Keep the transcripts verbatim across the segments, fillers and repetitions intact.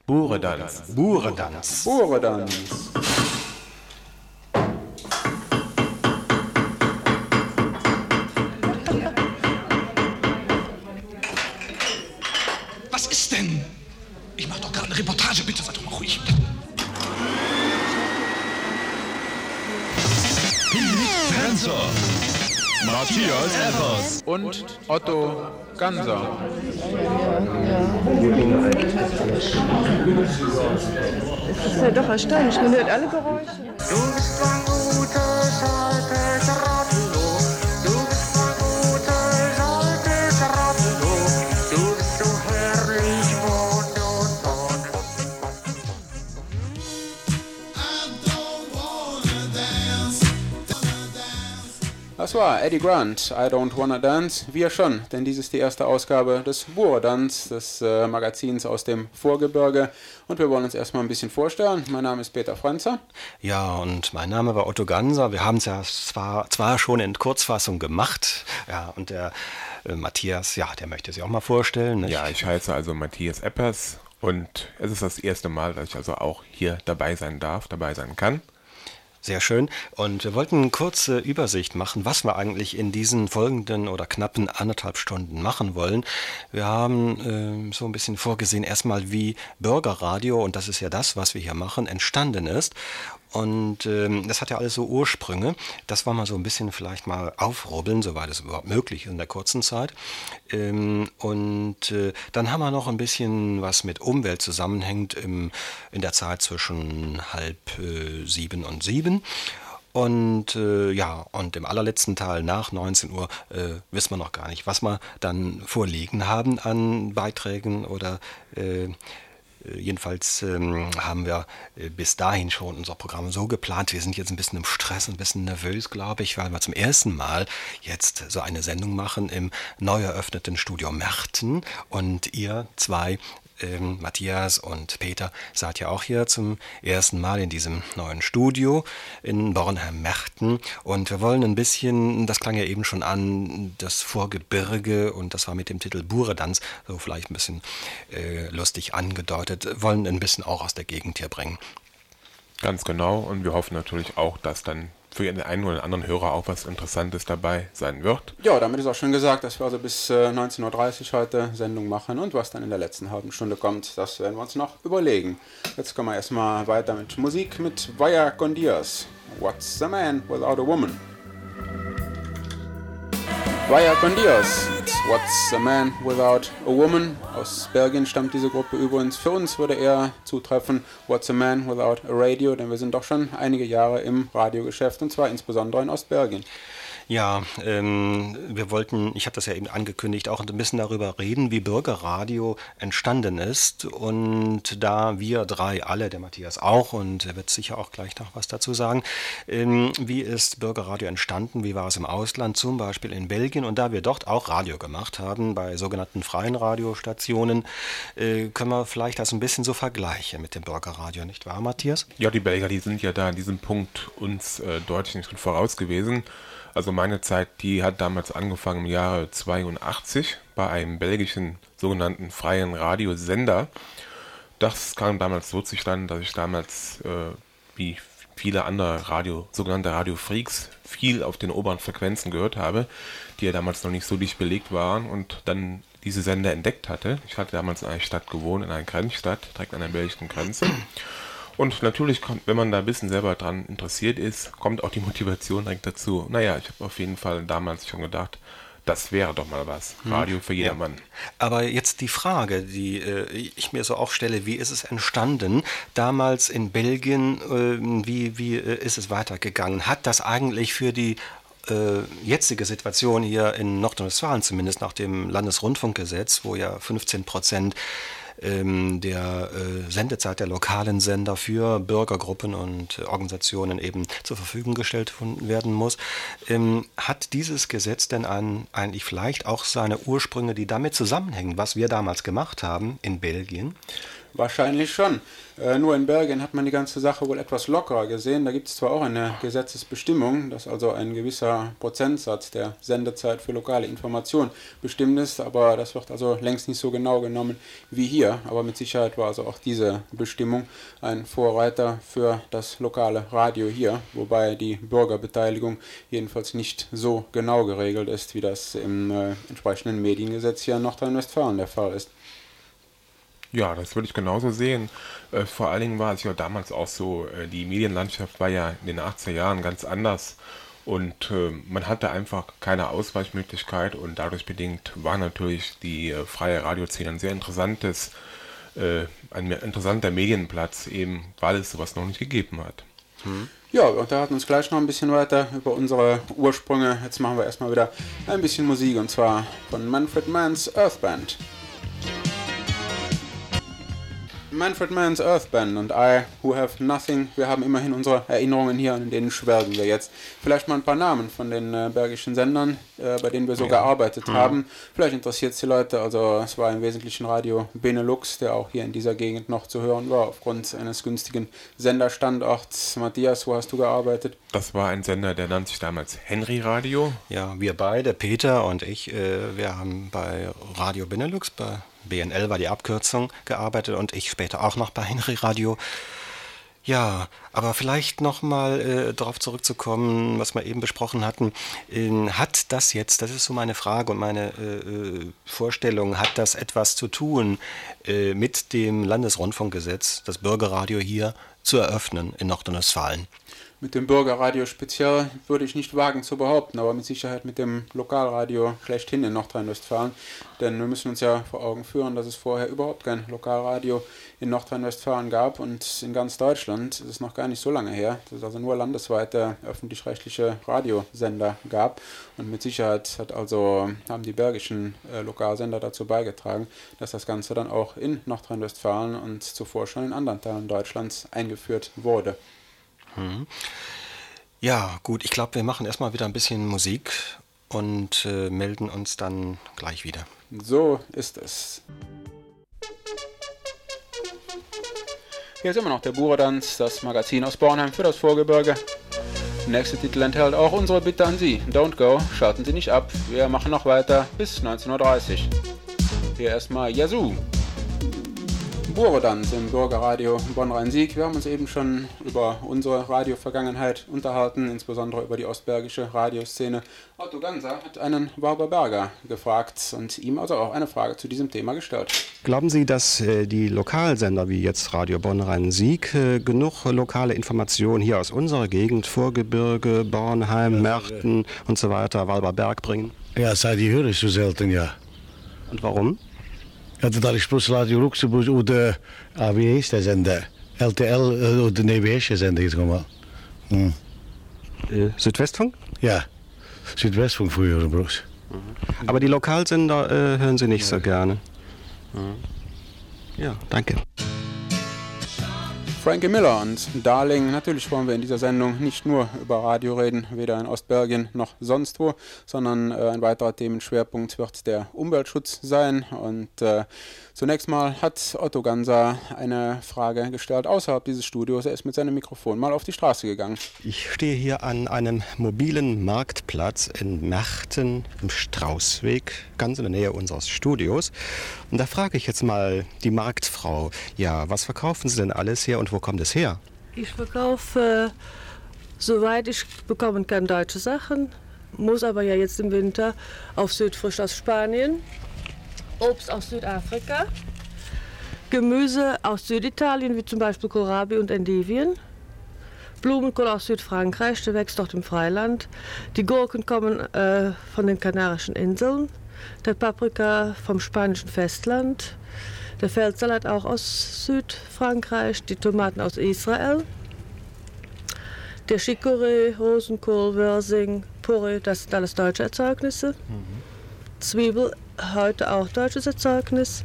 Buredanz. Buredanz. Buredanz. Was ist denn? Ich mach doch gerade eine Reportage, bitte sei doch mal ruhig. Fenster. Matthias Eppers. Und Otto Ganser. Das ist ja doch erstaunlich, man hört alle Geräusche. Du bist mein gutes, altes Radio. Du bist mein gutes, altes Radio. Du bist so herrlich bunt und bunt. Das war Eddie Grant, I Don't Wanna Dance. Wir schon, denn dies ist die erste Ausgabe des Buredanz, des äh, Magazins aus dem Vorgebirge. Und wir wollen uns erstmal ein bisschen vorstellen. Mein Name ist Peter Franzer. Ja, und mein Name war Otto Ganser. Wir haben es ja zwar, zwar schon in Kurzfassung gemacht. Ja, und der äh, Matthias, ja, der möchte sich auch mal vorstellen. Nicht? Ja, ich heiße also Matthias Eppers und es ist das erste Mal, dass ich also auch hier dabei sein darf, dabei sein kann. Sehr schön. Und wir wollten eine kurze Übersicht machen, was wir eigentlich in diesen folgenden oder knappen anderthalb Stunden machen wollen. Wir haben äh, so ein bisschen vorgesehen, erstmal wie Bürgerradio, und das ist ja das, was wir hier machen, entstanden ist. Und ähm, das hat ja alles so Ursprünge. Das wollen wir so ein bisschen vielleicht mal aufrubbeln, soweit es überhaupt möglich ist in der kurzen Zeit. Ähm, und äh, dann haben wir noch ein bisschen, was mit Umwelt zusammenhängt im, in der Zeit zwischen halb äh, sieben und sieben. Und äh, ja, und im allerletzten Teil nach neunzehn Uhr äh, wissen wir noch gar nicht, was wir dann vorliegen haben an Beiträgen oder äh, Jedenfalls ähm, haben wir äh, bis dahin schon unser Programm so geplant. Wir sind jetzt ein bisschen im Stress, ein bisschen nervös, glaube ich, weil wir zum ersten Mal jetzt so eine Sendung machen im neu eröffneten Studio Merten. Und ihr zwei, ähm, Matthias und Peter, seid ja auch hier zum ersten Mal in diesem neuen Studio in Bornheim-Merten. Und wir wollen ein bisschen, das klang ja eben schon an, das Vorgebirge, und das war mit dem Titel Buredanz, so vielleicht ein bisschen äh, lustig angedeutet, wollen ein bisschen auch aus der Gegend hier bringen. Ganz genau, und wir hoffen natürlich auch, dass dann für den einen oder anderen Hörer auch was Interessantes dabei sein wird. Ja, damit ist auch schon gesagt, dass wir also bis äh, neunzehn Uhr dreißig heute Sendung machen, und was dann in der letzten halben Stunde kommt, das werden wir uns noch überlegen. Jetzt kommen wir erstmal weiter mit Musik mit Vaya con Dios. What's a man without a woman? Vaya con Dios. What's a man without a woman? Aus Belgien stammt diese Gruppe übrigens. Für uns würde eher zutreffen What's a man without a radio, denn wir sind doch schon einige Jahre im Radiogeschäft, und zwar insbesondere in Ostbelgien. Ja, ähm, wir wollten, ich habe das ja eben angekündigt, auch ein bisschen darüber reden, wie Bürgerradio entstanden ist. Und da wir drei alle, der Matthias auch, und er wird sicher auch gleich noch was dazu sagen, ähm, wie ist Bürgerradio entstanden, wie war es im Ausland, zum Beispiel in Belgien. Und da wir dort auch Radio gemacht haben, bei sogenannten freien Radiostationen, äh, können wir vielleicht das ein bisschen so vergleichen mit dem Bürgerradio, nicht wahr, Matthias? Ja, die Belgier, die sind ja da an diesem Punkt uns äh, deutlich schon voraus gewesen. Also meine Zeit, die hat damals angefangen im Jahre zweiundachtzig bei einem belgischen sogenannten freien Radiosender. Das kam damals so zustande, dass ich damals, äh, wie viele andere Radio, sogenannte Radio-Freaks, viel auf den oberen Frequenzen gehört habe, die ja damals noch nicht so dicht belegt waren, und dann diese Sender entdeckt hatte. Ich hatte damals in einer Stadt gewohnt, in einer Grenzstadt, direkt an der belgischen Grenze. Und natürlich kommt, wenn man da ein bisschen selber dran interessiert ist, kommt auch die Motivation direkt dazu. Naja, ich habe auf jeden Fall damals schon gedacht, das wäre doch mal was. Radio für jedermann. Ja. Aber jetzt die Frage, die äh, ich mir so auch stelle, wie ist es entstanden? Damals in Belgien, äh, wie, wie äh, ist es weitergegangen? Hat das eigentlich für die äh, jetzige Situation hier in Nordrhein-Westfalen, zumindest nach dem Landesrundfunkgesetz, wo ja fünfzehn Prozent der äh, Sendezeit der lokalen Sender für Bürgergruppen und äh, Organisationen eben zur Verfügung gestellt werden muss. Ähm, hat dieses Gesetz denn ein, eigentlich vielleicht auch seine Ursprünge, die damit zusammenhängen, was wir damals gemacht haben in Belgien? Wahrscheinlich schon. Äh, nur in Belgien hat man die ganze Sache wohl etwas lockerer gesehen. Da gibt es zwar auch eine Gesetzesbestimmung, dass also ein gewisser Prozentsatz der Sendezeit für lokale Information bestimmt ist, aber das wird also längst nicht so genau genommen wie hier. Aber mit Sicherheit war also auch diese Bestimmung ein Vorreiter für das lokale Radio hier, wobei die Bürgerbeteiligung jedenfalls nicht so genau geregelt ist, wie das im äh, entsprechenden Mediengesetz hier in Nordrhein-Westfalen der Fall ist. Ja, das würde ich genauso sehen. Äh, vor allen Dingen war es ja damals auch so, äh, die Medienlandschaft war ja in den achtziger Jahren ganz anders und äh, man hatte einfach keine Ausweichmöglichkeit und dadurch bedingt war natürlich die äh, freie Radioszene ein sehr interessantes, äh, ein interessanter Medienplatz, eben weil es sowas noch nicht gegeben hat. Hm. Ja, wir unterhalten uns gleich noch ein bisschen weiter über unsere Ursprünge. Jetzt machen wir erstmal wieder ein bisschen Musik und zwar von Manfred Mann's Earth Band. Manfred Mann's Earth Band und I, Who Have Nothing. Wir haben immerhin unsere Erinnerungen hier, in denen schwelgen wir jetzt. Vielleicht mal ein paar Namen von den äh, bergischen Sendern, äh, bei denen wir so ja. gearbeitet mhm. haben. Vielleicht interessiert es die Leute. Also es war im Wesentlichen Radio Benelux, der auch hier in dieser Gegend noch zu hören war, aufgrund eines günstigen Senderstandorts. Matthias, wo hast du gearbeitet? Das war ein Sender, der nannte sich damals Henry Radio. Ja, wir beide, Peter und ich, äh, wir haben bei Radio Benelux, bei B N L war die Abkürzung, gearbeitet und ich später auch noch bei Henry Radio. Ja, aber vielleicht nochmal äh, darauf zurückzukommen, was wir eben besprochen hatten. Äh, hat das jetzt, das ist so meine Frage und meine äh, Vorstellung, hat das etwas zu tun äh, mit dem Landesrundfunkgesetz, das Bürgerradio hier zu eröffnen in Nordrhein-Westfalen? Mit dem Bürgerradio speziell würde ich nicht wagen zu behaupten, aber mit Sicherheit mit dem Lokalradio schlechthin in Nordrhein-Westfalen. Denn wir müssen uns ja vor Augen führen, dass es vorher überhaupt kein Lokalradio in Nordrhein-Westfalen gab und in ganz Deutschland, das ist noch gar nicht so lange her, dass es also nur landesweite öffentlich-rechtliche Radiosender gab. Und mit Sicherheit hat also, haben die bergischen äh, Lokalsender dazu beigetragen, dass das Ganze dann auch in Nordrhein-Westfalen und zuvor schon in anderen Teilen Deutschlands eingeführt wurde. Ja, gut, ich glaube, wir machen erstmal wieder ein bisschen Musik und äh, melden uns dann gleich wieder. So ist es. Hier ist immer noch der Buredanz, das Magazin aus Bornheim für das Vorgebirge. Der nächste Titel enthält auch unsere Bitte an Sie. Don't go, schalten Sie nicht ab, wir machen noch weiter bis neunzehn Uhr dreißig. Hier erstmal Yazoo. Buredanz im Bürgerradio Bonn-Rhein-Sieg. Wir haben uns eben schon über unsere Radiovergangenheit unterhalten, insbesondere über die ostbergische Radioszene. Otto Ganser hat einen Barbara Berger gefragt und ihm also auch eine Frage zu diesem Thema gestellt. Glauben Sie, dass äh, die Lokalsender wie jetzt Radio Bonn-Rhein-Sieg äh, genug lokale Informationen hier aus unserer Gegend, Vorgebirge, Bornheim, Märten und so weiter, Walberberg bringen? Ja, seit die höre ich so selten, ja. Und warum? Ja, dat is plus Radio Luxemburg oder A W S der Sender, L T L oder N B S Sender jetzt mal. Hm. Äh, Südwestfunk? Ja, Südwestfunk früher bloß. Mhm. Aber die Lokalsender äh, hören Sie nicht ja. so gerne. Mhm. Ja, danke. Frankie Miller und Darling. Natürlich wollen wir in dieser Sendung nicht nur über Radio reden, weder in Ostbergien noch sonst wo, sondern äh, ein weiterer Themenschwerpunkt wird der Umweltschutz sein. Und äh, zunächst mal hat Otto Ganser eine Frage gestellt außerhalb dieses Studios. Er ist mit seinem Mikrofon mal auf die Straße gegangen. Ich stehe hier an einem mobilen Marktplatz in Märten im Straußweg, ganz in der Nähe unseres Studios. Und da frage ich jetzt mal die Marktfrau, ja, was verkaufen Sie denn alles hier und wo kommt es her? Ich verkaufe, äh, soweit ich bekommen kann, deutsche Sachen, muss aber ja jetzt im Winter auf Südfrisch aus Spanien, Obst aus Südafrika, Gemüse aus Süditalien, wie zum Beispiel Kohlrabi und Endivien, Blumenkohl aus Südfrankreich, der wächst dort im Freiland, die Gurken kommen äh, von den Kanarischen Inseln, der Paprika vom spanischen Festland, der Feldsalat auch aus Südfrankreich, die Tomaten aus Israel, der Chicorée, Rosenkohl, Wörsing, Porree, das sind alles deutsche Erzeugnisse. Mhm. Zwiebel, heute auch deutsches Erzeugnis.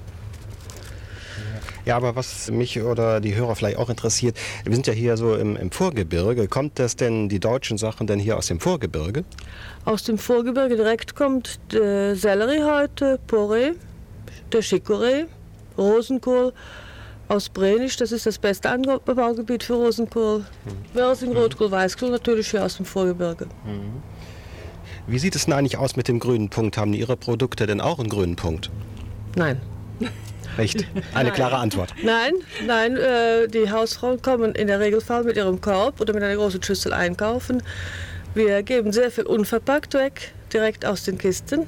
Ja, aber was mich oder die Hörer vielleicht auch interessiert, wir sind ja hier so im, im Vorgebirge. Kommt das denn, die deutschen Sachen denn hier aus dem Vorgebirge? Aus dem Vorgebirge direkt kommt der Sellerie heute, Porree, der Chicorée, Rosenkohl, aus Brenisch, das ist das beste Anbaugebiet für Rosenkohl. Mhm. Wirsing, Rotkohl, Weißkohl natürlich hier aus dem Vorgebirge. Mhm. Wie sieht es denn eigentlich aus mit dem grünen Punkt? Haben Ihre Produkte denn auch einen grünen Punkt? Nein. Nicht? Eine Nein. klare Antwort. Nein, nein, äh, die Hausfrauen kommen in der Regelfall mit ihrem Korb oder mit einer großen Schüssel einkaufen. Wir geben sehr viel unverpackt weg, direkt aus den Kisten. Mhm.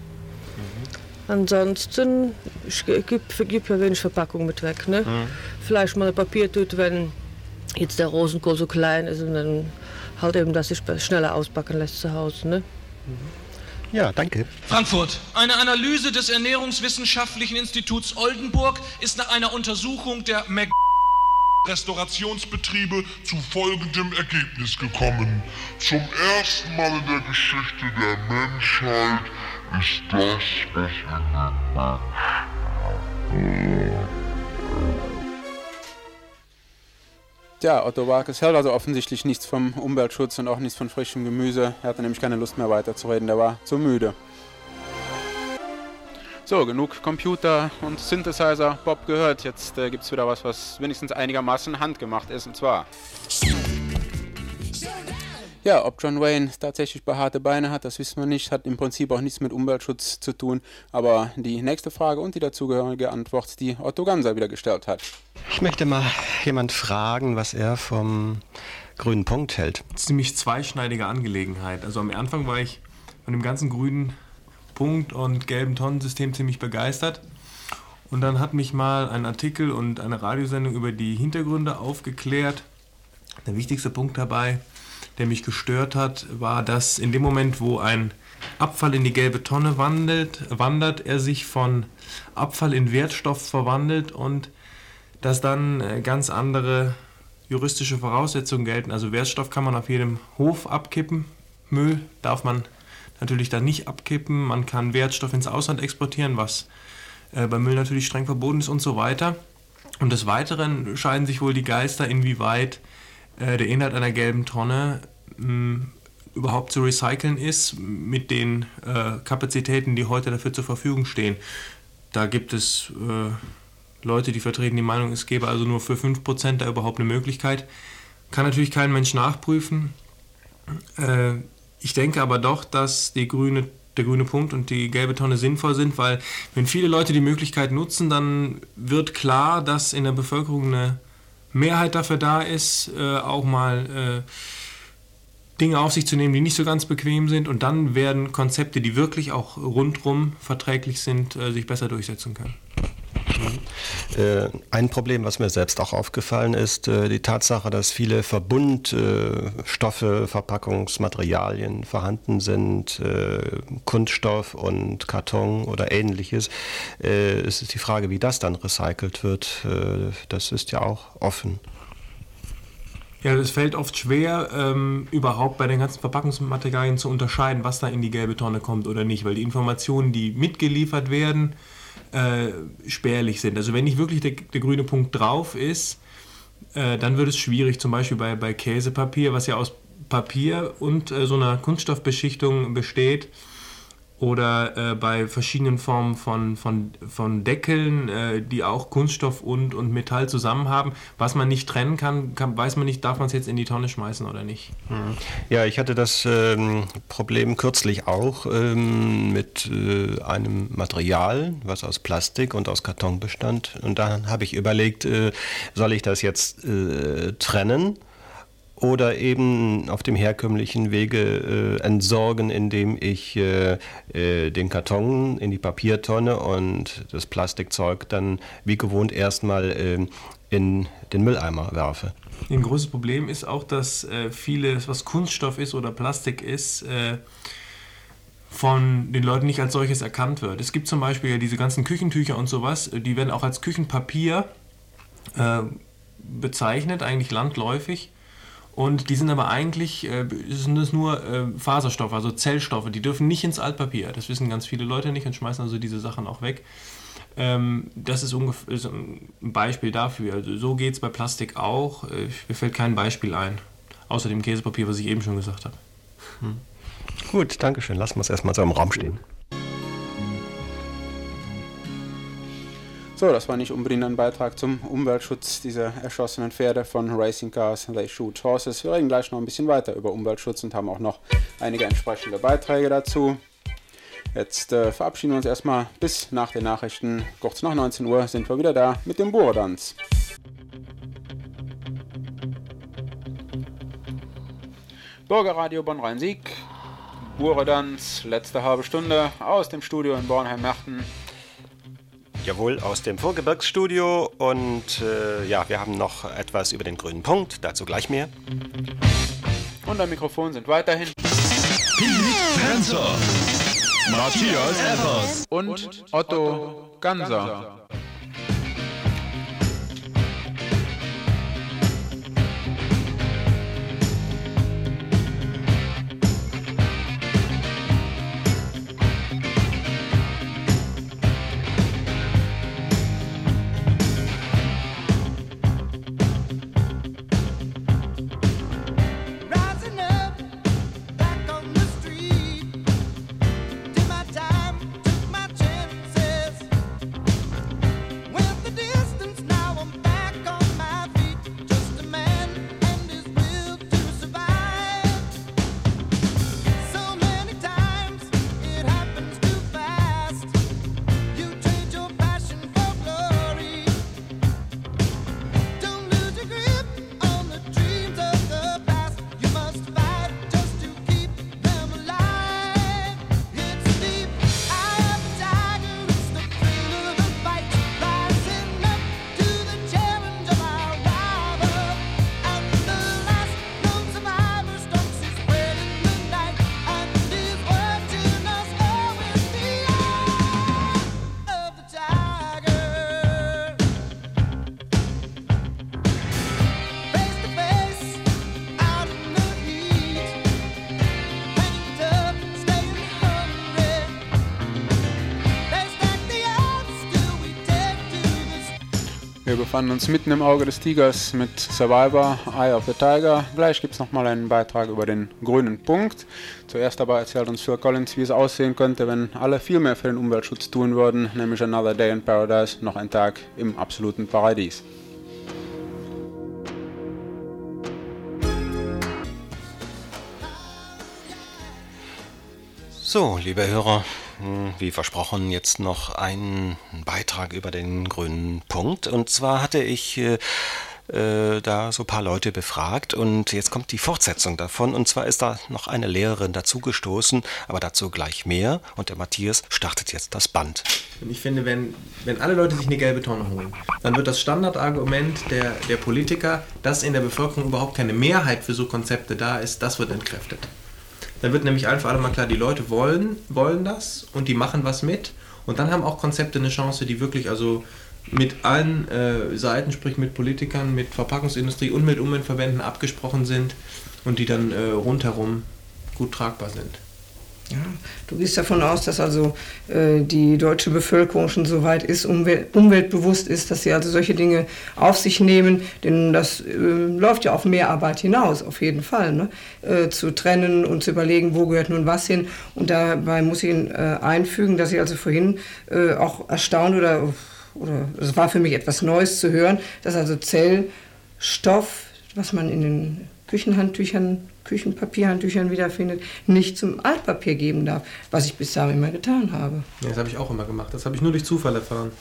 Ansonsten gibt es ja wenig Verpackung mit weg. Ne? Mhm. Vielleicht mal eine Papiertüte, wenn jetzt der Rosenkohl so klein ist und dann halt eben, dass sich schneller ausbacken lässt zu Hause. Ne? Ja, danke. Frankfurt. Eine Analyse des Ernährungswissenschaftlichen Instituts Oldenburg ist nach einer Untersuchung der Mac Restaurationsbetriebe zu folgendem Ergebnis gekommen. Zum ersten Mal in der Geschichte der Menschheit ist das, was wir Ja, Otto Walkes hält also offensichtlich nichts vom Umweltschutz und auch nichts von frischem Gemüse. Er hatte nämlich keine Lust mehr weiterzureden, der war zu müde. So, genug Computer und Synthesizer Bob gehört. Jetzt äh, gibt es wieder was, was wenigstens einigermaßen handgemacht ist, und zwar... Ja, ob John Wayne tatsächlich behaarte Beine hat, das wissen wir nicht, hat im Prinzip auch nichts mit Umweltschutz zu tun. Aber die nächste Frage und die dazugehörige Antwort, die Otto Ganser wieder gestellt hat. Ich möchte mal jemand fragen, was er vom grünen Punkt hält. Ziemlich zweischneidige Angelegenheit. Also am Anfang war ich von dem ganzen grünen Punkt und gelben Tonnensystem ziemlich begeistert. Und dann hat mich mal ein Artikel und eine Radiosendung über die Hintergründe aufgeklärt. Der wichtigste Punkt dabei, der mich gestört hat, war, dass in dem Moment, wo ein Abfall in die gelbe Tonne wandelt, wandert, er sich von Abfall in Wertstoff verwandelt und dass dann ganz andere juristische Voraussetzungen gelten. Also Wertstoff kann man auf jedem Hof abkippen, Müll darf man natürlich dann nicht abkippen, man kann Wertstoff ins Ausland exportieren, was äh, bei Müll natürlich streng verboten ist und so weiter. Und des Weiteren scheiden sich wohl die Geister, inwieweit äh, der Inhalt einer gelben Tonne mh, überhaupt zu recyceln ist mit den äh, Kapazitäten, die heute dafür zur Verfügung stehen. Da gibt es äh, Leute, die vertreten die Meinung, es gäbe also nur für fünf Prozent da überhaupt eine Möglichkeit. Kann natürlich kein Mensch nachprüfen. Äh, ich denke aber doch, dass die grüne, der grüne Punkt und die gelbe Tonne sinnvoll sind, weil wenn viele Leute die Möglichkeit nutzen, dann wird klar, dass in der Bevölkerung eine Mehrheit dafür da ist, äh, auch mal äh, Dinge auf sich zu nehmen, die nicht so ganz bequem sind, und dann werden Konzepte, die wirklich auch rundrum verträglich sind, äh, sich besser durchsetzen können. Äh, ein Problem, was mir selbst auch aufgefallen ist, äh, die Tatsache, dass viele Verbundstoffe, äh, Verpackungsmaterialien vorhanden sind, äh, Kunststoff und Karton oder ähnliches. Äh, es ist die Frage, wie das dann recycelt wird. Äh, das ist ja auch offen. Ja, es fällt oft schwer, ähm, überhaupt bei den ganzen Verpackungsmaterialien zu unterscheiden, was da in die gelbe Tonne kommt oder nicht, weil die Informationen, die mitgeliefert werden, Äh, spärlich sind. Also wenn nicht wirklich der, der grüne Punkt drauf ist, äh, dann wird es schwierig, zum Beispiel bei, bei Käsepapier, was ja aus Papier und äh, so einer Kunststoffbeschichtung besteht, oder äh, bei verschiedenen Formen von, von, von Deckeln, äh, die auch Kunststoff und, und Metall zusammen haben. Was man nicht trennen kann, kann weiß man nicht, darf man es jetzt in die Tonne schmeißen oder nicht. Ja, ich hatte das ähm, Problem kürzlich auch ähm, mit äh, einem Material, was aus Plastik und aus Karton bestand. Und dann habe ich überlegt, äh, soll ich das jetzt äh, trennen oder eben auf dem herkömmlichen Wege äh, entsorgen, indem ich äh, äh, den Karton in die Papiertonne und das Plastikzeug dann wie gewohnt erstmal äh, in den Mülleimer werfe. Ein großes Problem ist auch, dass äh, vieles, was Kunststoff ist oder Plastik ist, äh, von den Leuten nicht als solches erkannt wird. Es gibt zum Beispiel ja diese ganzen Küchentücher und sowas, die werden auch als Küchenpapier äh, bezeichnet, eigentlich landläufig. Und die sind aber eigentlich, äh, sind das nur äh, Faserstoffe, also Zellstoffe, die dürfen nicht ins Altpapier. Das wissen ganz viele Leute nicht und schmeißen also diese Sachen auch weg. Ähm, das ist, ungefähr, ist ein Beispiel dafür. Also so geht es bei Plastik auch. Äh, mir fällt kein Beispiel ein, außer dem Käsepapier, was ich eben schon gesagt habe. Hm. Gut, danke schön. Lassen wir es erstmal so im Raum stehen. So, das war nicht unbedingt ein Beitrag zum Umweltschutz dieser erschossenen Pferde von Racing Cars, They Shoot Horses. Wir reden gleich noch ein bisschen weiter über Umweltschutz und haben auch noch einige entsprechende Beiträge dazu. Jetzt äh, verabschieden wir uns erstmal bis nach den Nachrichten. Kurz nach neunzehn Uhr sind wir wieder da mit dem Buredanz. Bürgerradio Bonn-Rhein-Sieg, Buredanz, letzte halbe Stunde aus dem Studio in Bornheim-Merten. Jawohl, aus dem Vorgebirgsstudio und äh, ja, wir haben noch etwas über den grünen Punkt, dazu gleich mehr. Und am Mikrofon sind weiterhin Piet Prenzer, Matthias Evers und Otto Ganser. Wir befanden uns mitten im Auge des Tigers mit Survivor, Eye of the Tiger. Gleich gibt es nochmal einen Beitrag über den grünen Punkt. Zuerst aber erzählt uns Phil Collins, wie es aussehen könnte, wenn alle viel mehr für den Umweltschutz tun würden, nämlich Another Day in Paradise, noch ein Tag im absoluten Paradies. So, liebe Hörer, wie versprochen, jetzt noch ein Beitrag über den grünen Punkt. Und zwar hatte ich äh, äh, da so ein paar Leute befragt und jetzt kommt die Fortsetzung davon. Und zwar ist da noch eine Lehrerin dazugestoßen, aber dazu gleich mehr. Und der Matthias startet jetzt das Band. Und ich finde, wenn, wenn alle Leute sich eine gelbe Tonne holen, dann wird das Standardargument der, der Politiker, dass in der Bevölkerung überhaupt keine Mehrheit für so Konzepte da ist, das wird entkräftet. Dann wird nämlich ein für alle Mal klar, die Leute wollen, wollen das und die machen was mit. Und dann haben auch Konzepte eine Chance, die wirklich also mit allen äh, Seiten, sprich mit Politikern, mit Verpackungsindustrie und mit Umweltverbänden abgesprochen sind und die dann äh, rundherum gut tragbar sind. Ja, du gehst davon aus, dass also äh, die deutsche Bevölkerung schon so weit ist, umwelt, umweltbewusst ist, dass sie also solche Dinge auf sich nehmen, denn das äh, läuft ja auf mehr Arbeit hinaus, auf jeden Fall, ne? äh, zu trennen und zu überlegen, wo gehört nun was hin. Und dabei muss ich äh, einfügen, dass ich also vorhin äh, auch erstaunt oder, oder es war für mich etwas Neues zu hören, dass also Zellstoff, was man in den Küchenhandtüchern, Küchenpapierhandtüchern wiederfindet, nicht zum Altpapier geben darf, was ich bis dahin immer getan habe. Ja, das habe ich auch immer gemacht. Das habe ich nur durch Zufall erfahren.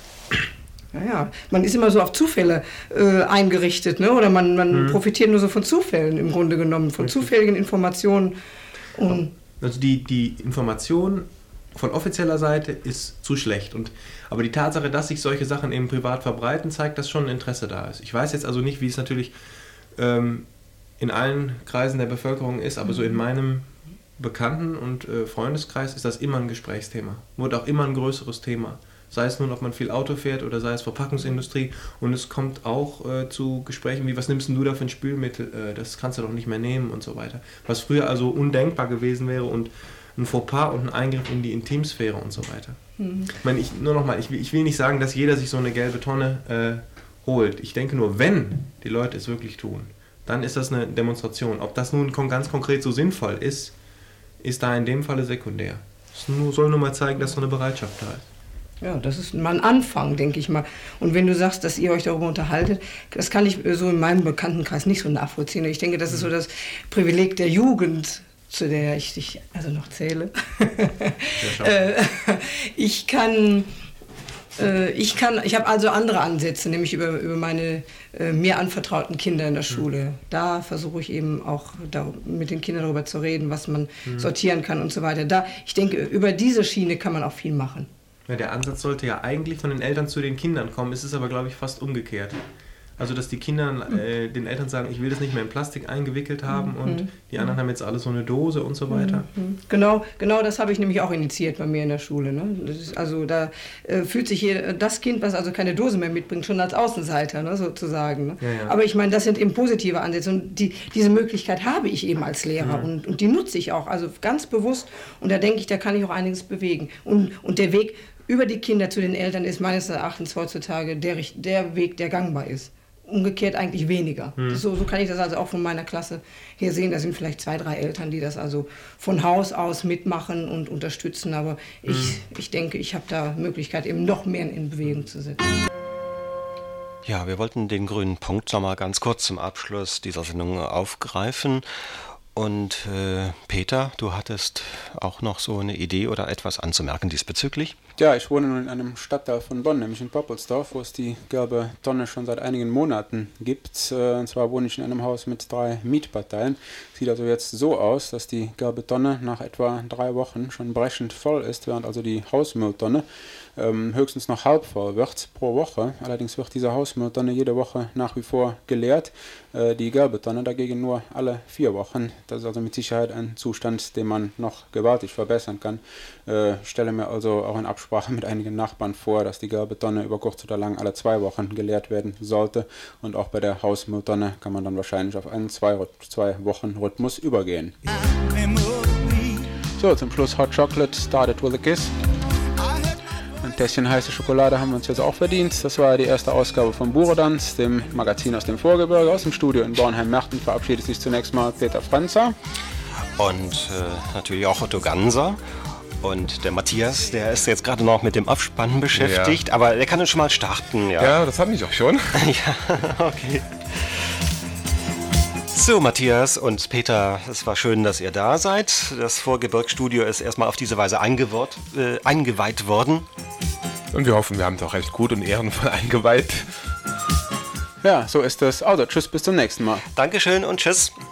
Naja, man ist immer so auf Zufälle äh, eingerichtet, ne? Oder man, man mhm. profitiert nur so von Zufällen im Grunde genommen, von Richtig. zufälligen Informationen. Und also die, die Information von offizieller Seite ist zu schlecht. Und, aber die Tatsache, dass sich solche Sachen eben privat verbreiten, zeigt, dass schon ein Interesse da ist. Ich weiß jetzt also nicht, wie es natürlich ähm, in allen Kreisen der Bevölkerung ist, aber so in meinem Bekannten- und äh, Freundeskreis ist das immer ein Gesprächsthema. Wird auch immer ein größeres Thema. Sei es nun, ob man viel Auto fährt oder sei es Verpackungsindustrie. Und es kommt auch äh, zu Gesprächen wie, was nimmst denn du da für ein Spülmittel? Äh, das kannst du doch nicht mehr nehmen und so weiter. Was früher also undenkbar gewesen wäre und ein Fauxpas und ein Eingriff in die Intimsphäre und so weiter. Mhm. Ich meine, ich, nur nochmal, ich, ich will nicht sagen, dass jeder sich so eine gelbe Tonne äh, holt. Ich denke nur, wenn die Leute es wirklich tun, dann ist das eine Demonstration. Ob das nun ganz konkret so sinnvoll ist, ist da in dem Falle sekundär. Es nur, soll nur mal zeigen, dass so eine Bereitschaft da ist. Ja, das ist mal ein Anfang, denke ich mal. Und wenn du sagst, dass ihr euch darüber unterhaltet, das kann ich so in meinem Bekanntenkreis nicht so nachvollziehen. Ich denke, das ist so das Privileg der Jugend, zu der ich dich also noch zähle. Ja, ich kann... Ich kann, ich habe also andere Ansätze, nämlich über, über meine äh, mir anvertrauten Kinder in der Schule. Mhm. Da versuche ich eben auch da, mit den Kindern darüber zu reden, was man mhm. sortieren kann und so weiter. Da, ich denke, über diese Schiene kann man auch viel machen. Ja, der Ansatz sollte ja eigentlich von den Eltern zu den Kindern kommen. Es ist aber, glaube ich, fast umgekehrt. Also, dass die Kinder äh, den Eltern sagen, ich will das nicht mehr in Plastik eingewickelt haben mhm. und die anderen haben jetzt alle so eine Dose und so weiter. Mhm. Genau, genau das habe ich nämlich auch initiiert bei mir in der Schule. Ne? Das ist, also da äh, fühlt sich hier das Kind, was also keine Dose mehr mitbringt, schon als Außenseiter, ne, sozusagen. Ne? Ja, ja. Aber ich meine, das sind eben positive Ansätze und die, diese Möglichkeit habe ich eben als Lehrer mhm. und, und die nutze ich auch, also ganz bewusst und da denke ich, da kann ich auch einiges bewegen. Und, und der Weg über die Kinder zu den Eltern ist meines Erachtens heutzutage der, der Weg, der gangbar ist. Umgekehrt eigentlich weniger. Hm. So, so kann ich das also auch von meiner Klasse her sehen. Da sind vielleicht zwei, drei Eltern, die das also von Haus aus mitmachen und unterstützen. Aber ich, hm. ich denke, ich habe da Möglichkeit, eben noch mehr in Bewegung zu setzen. Ja, wir wollten den grünen Punkt noch mal ganz kurz zum Abschluss dieser Sendung aufgreifen. Und äh, Peter, du hattest auch noch so eine Idee oder etwas anzumerken diesbezüglich? Ja, ich wohne nun in einem Stadtteil von Bonn, nämlich in Poppelsdorf, wo es die gelbe Tonne schon seit einigen Monaten gibt. Und zwar wohne ich in einem Haus mit drei Mietparteien. Sieht also jetzt so aus, dass die gelbe Tonne nach etwa drei Wochen schon brechend voll ist, während also die Hausmülltonne ähm, höchstens noch halb voll wird pro Woche. Allerdings wird diese Hausmülltonne jede Woche nach wie vor geleert. Äh, die gelbe Tonne dagegen nur alle vier Wochen. Das ist also mit Sicherheit ein Zustand, den man noch gewaltig verbessern kann. Äh, ich stelle mir also auch in Absprache mit einigen Nachbarn vor, dass die gelbe Tonne über kurz oder lang alle zwei Wochen geleert werden sollte. Und auch bei der Hausmülltonne kann man dann wahrscheinlich auf einen zwei, zwei Wochen Rhythmus übergehen. So, zum Schluss Hot Chocolate started with a kiss. Ein Tässchen heiße Schokolade haben wir uns jetzt auch verdient. Das war die erste Ausgabe von Buredanz, dem Magazin aus dem Vorgebirge. Aus dem Studio in Bornheim-Merten verabschiedet sich zunächst mal Peter Franzer. Und äh, natürlich auch Otto Ganser. Und der Matthias, der ist jetzt gerade noch mit dem Abspannen beschäftigt, ja. Aber der kann uns schon mal starten. Ja, ja, das habe ich auch schon. Ja, okay. So, Matthias und Peter, es war schön, dass ihr da seid. Das Vorgebirgsstudio ist erstmal auf diese Weise eingeweiht, äh, eingeweiht worden. Und wir hoffen, wir haben es auch recht gut und ehrenvoll eingeweiht. Ja, so ist es. Also, tschüss, bis zum nächsten Mal. Dankeschön und tschüss.